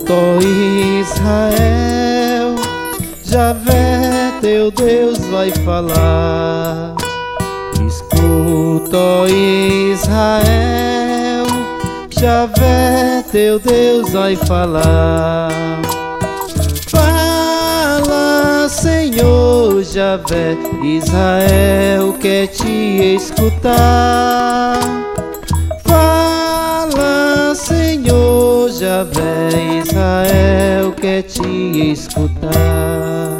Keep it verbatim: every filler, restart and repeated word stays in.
ó Israel, Javé teu Deus vai falar. Escuta, ó Israel, Javé teu Deus vai falar. Fala, Senhor Javé, Israel quer te escutar. Fala, Senhor Javé, Israel quer te escutar.